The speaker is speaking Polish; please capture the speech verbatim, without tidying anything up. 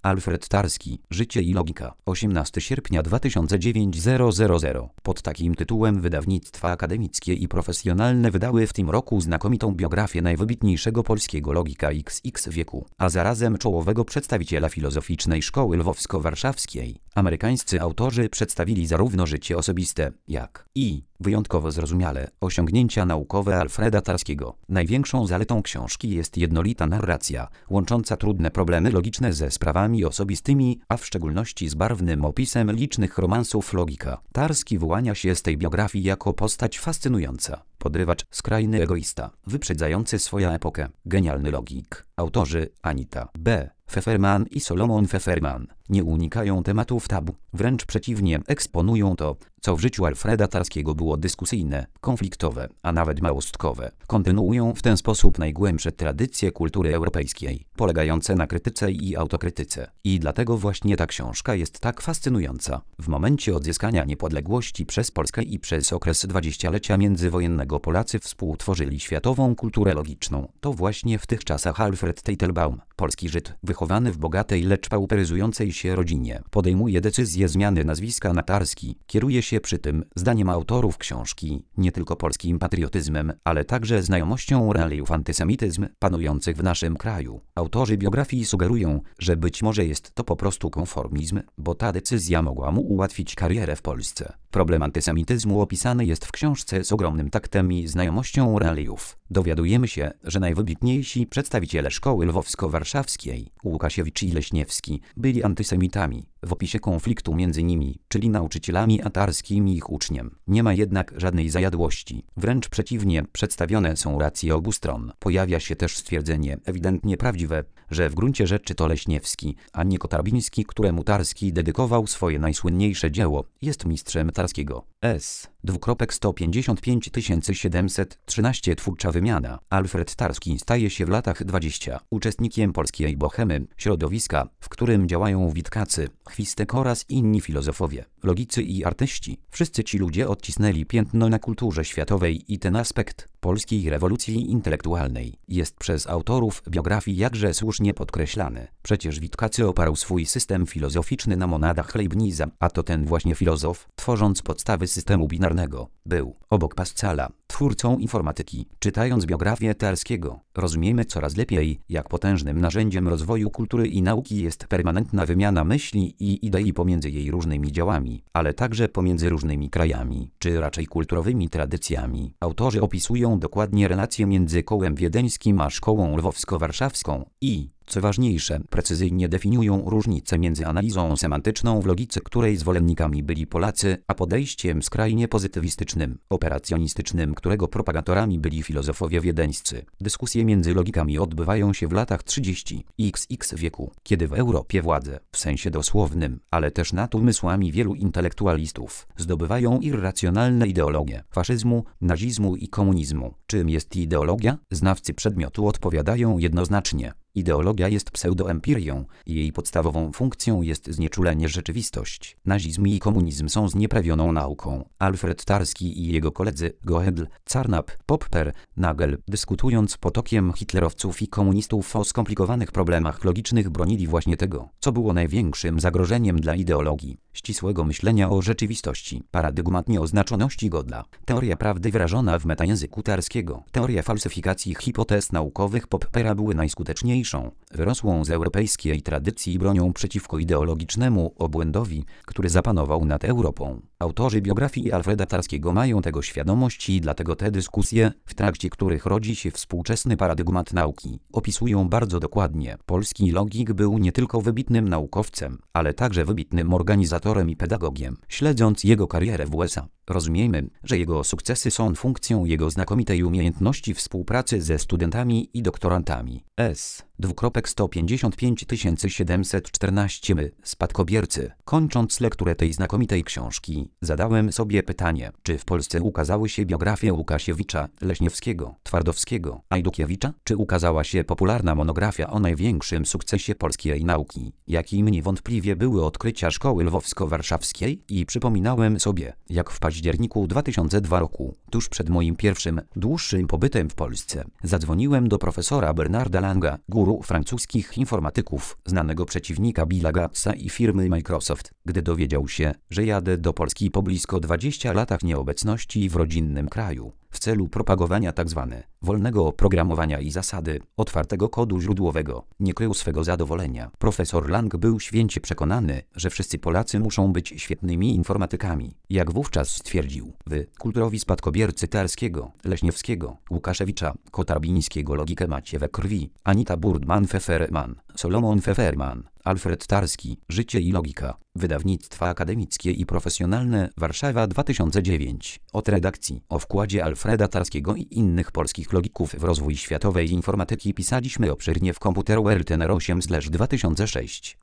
Alfred Tarski, Życie i logika, osiemnastego sierpnia dwa tysiące dziewiątego. Pod takim tytułem wydawnictwa akademickie i profesjonalne wydały w tym roku znakomitą biografię najwybitniejszego polskiego logika iks iks wieku, a zarazem czołowego przedstawiciela filozoficznej szkoły lwowsko-warszawskiej. Amerykańscy autorzy przedstawili zarówno życie osobiste, jak i, wyjątkowo zrozumiale, osiągnięcia naukowe Alfreda Tarskiego. Największą zaletą książki jest jednolita narracja, łącząca trudne problemy logiczne ze sprawami osobistymi, a w szczególności z barwnym opisem licznych romansów logika. Tarski wyłania się z tej biografii jako postać fascynująca. Podrywacz, skrajny egoista, wyprzedzający swoją epokę, genialny logik. Autorzy Anita B. Pfefferman i Solomon Pfefferman nie unikają tematów tabu, wręcz przeciwnie, eksponują to, co w życiu Alfreda Tarskiego było dyskusyjne, konfliktowe, a nawet małostkowe. Kontynuują w ten sposób najgłębsze tradycje kultury europejskiej, polegające na krytyce i autokrytyce. I dlatego właśnie ta książka jest tak fascynująca. W momencie odzyskania niepodległości przez Polskę i przez okres dwudziestolecia międzywojennego Polacy współtworzyli światową kulturę logiczną. To właśnie w tych czasach Alfred Teitelbaum, polski Żyd, wychowany w bogatej, lecz pauperyzującej się rodzinie, podejmuje decyzję zmiany nazwiska na Tarski. Kieruje się przy tym, zdaniem autorów książki, nie tylko polskim patriotyzmem, ale także znajomością realiów antysemityzm panujących w naszym kraju. Autorzy biografii sugerują, że być może jest to po prostu konformizm, bo ta decyzja mogła mu ułatwić karierę w Polsce. Problem antysemityzmu opisany jest w książce z ogromnym taktem i znajomością realiów. Dowiadujemy się, że najwybitniejsi przedstawiciele szkoły lwowsko-warszawskiej, Łukasiewicz i Leśniewski, byli antysemitami. W opisie konfliktu między nimi, czyli nauczycielami a Tarskim i ich uczniem, nie ma jednak żadnej zajadłości. Wręcz przeciwnie, przedstawione są racje obu stron. Pojawia się też stwierdzenie, ewidentnie prawdziwe, że w gruncie rzeczy to Leśniewski, a nie Kotarbiński, któremu Tarski dedykował swoje najsłynniejsze dzieło, jest mistrzem Tarskiego. S. sto pięćdziesiąt pięć tysięcy siedemset trzynaście Twórcza wymiana. Alfred Tarski staje się w latach dwudziestych uczestnikiem polskiej bohemy, środowiska, w którym działają Witkacy, Chwistek oraz inni filozofowie, logicy i artyści. Wszyscy ci ludzie odcisnęli piętno na kulturze światowej i ten aspekt polskiej rewolucji intelektualnej jest przez autorów biografii jakże słusznie podkreślany. Przecież Witkacy oparł swój system filozoficzny na monadach Leibniza, a to ten właśnie filozof, tworząc podstawy systemu binarnego, był, obok Pascala, twórcą informatyki. Czytając biografię Tarskiego, rozumiemy coraz lepiej, jak potężnym narzędziem rozwoju kultury i nauki jest permanentna wymiana myśli i idei pomiędzy jej różnymi działami, ale także pomiędzy różnymi krajami, czy raczej kulturowymi tradycjami. Autorzy opisują dokładnie relacje między kołem wiedeńskim a szkołą lwowsko-warszawską i, co ważniejsze, precyzyjnie definiują różnice między analizą semantyczną w logice, której zwolennikami byli Polacy, a podejściem skrajnie pozytywistycznym, operacjonistycznym, którego propagatorami byli filozofowie wiedeńscy. Dyskusje między logikami odbywają się w latach trzydziestych iks iks wieku, kiedy w Europie władze, w sensie dosłownym, ale też nad umysłami wielu intelektualistów, zdobywają irracjonalne ideologie faszyzmu, nazizmu i komunizmu. Czym jest ideologia? Znawcy przedmiotu odpowiadają jednoznacznie. Ideologia jest pseudoempirią i jej podstawową funkcją jest znieczulenie rzeczywistość. Nazizm i komunizm są znieprawioną nauką. Alfred Tarski i jego koledzy Goebbels, Carnap, Popper, Nagel, dyskutując potokiem hitlerowców i komunistów o skomplikowanych problemach logicznych, bronili właśnie tego, co było największym zagrożeniem dla ideologii ścisłego myślenia o rzeczywistości. Paradygmat nieoznaczoności Godla. Teoria prawdy wyrażona w metajęzyku Tarskiego. Teoria falsyfikacji hipotez naukowych Poppera były najskuteczniejszą, wyrosłą z europejskiej tradycji bronią przeciwko ideologicznemu obłędowi, który zapanował nad Europą. Autorzy biografii Alfreda Tarskiego mają tego świadomość i dlatego te dyskusje, w trakcie których rodzi się współczesny paradygmat nauki, opisują bardzo dokładnie. Polski logik był nie tylko wybitnym naukowcem, ale także wybitnym organizatorem i pedagogiem. Śledząc jego karierę w U S A, rozumiemy, że jego sukcesy są funkcją jego znakomitej umiejętności współpracy ze studentami i doktorantami. S. sto pięćdziesiąt pięć tysięcy siedemset czternaście My, spadkobiercy. Kończąc lekturę tej znakomitej książki, logiki, zadałem sobie pytanie, czy w Polsce ukazały się biografie Łukasiewicza, Leśniewskiego, Twardowskiego, Ajdukiewicza, czy ukazała się popularna monografia o największym sukcesie polskiej nauki, jakim niewątpliwie były odkrycia Szkoły Lwowsko-Warszawskiej, i przypominałem sobie, jak w październiku dwa tysiące drugiego roku, tuż przed moim pierwszym, dłuższym pobytem w Polsce, zadzwoniłem do profesora Bernarda Langa, guru francuskich informatyków, znanego przeciwnika Billa Gatesa i firmy Microsoft, gdy dowiedział się, że jadę do Polski po blisko dwudziestu latach nieobecności w rodzinnym kraju, w celu propagowania tzw. wolnego oprogramowania i zasady otwartego kodu źródłowego. Nie krył swego zadowolenia. Profesor Lang był święcie przekonany, że wszyscy Polacy muszą być świetnymi informatykami. Jak wówczas stwierdził, wy, kulturowi spadkobiercy Tarskiego, Leśniewskiego, Łukaszewicza, Kotarbińskiego logikę macie we krwi. Anita Burdman-Pfefferman, Solomon Pfefferman, Alfred Tarski, Życie i logika. Wydawnictwa akademickie i profesjonalne, Warszawa dwa tysiące dziewięć. Od redakcji. O wkładzie Alfreda Tarskiego i innych polskich logików w rozwój światowej informatyki pisaliśmy obszernie w Computer World N R osiem dwa tysiące sześć.